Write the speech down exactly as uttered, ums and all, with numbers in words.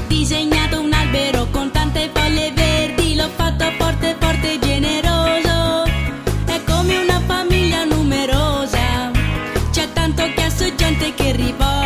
disegnato un albero con tante foglie verdi, l'ho fatto forte, forte e generoso. È come una famiglia numerosa, c'è tanto chiasso e gente che riposa.